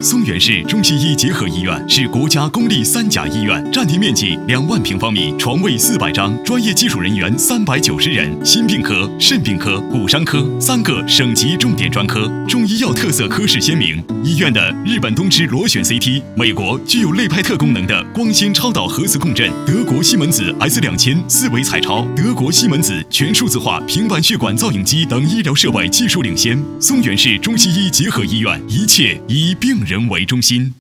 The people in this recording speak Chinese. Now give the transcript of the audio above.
松原市中西医结合医院是国家公立3甲医院，占地面积2万平方米，床位400张，专业技术人员390人，心病科、肾病科、骨伤科3个省级重点专科，中医药特色科室鲜明。医院的日本东芝螺旋 CT， 美国具有类派特功能的光纤超导核磁共振，德国西门子 S2000 四维彩超，德国西门子全数字化平板血管造影机等医疗设备技术领先。松原市中西医结合医院，一切以病人为中心。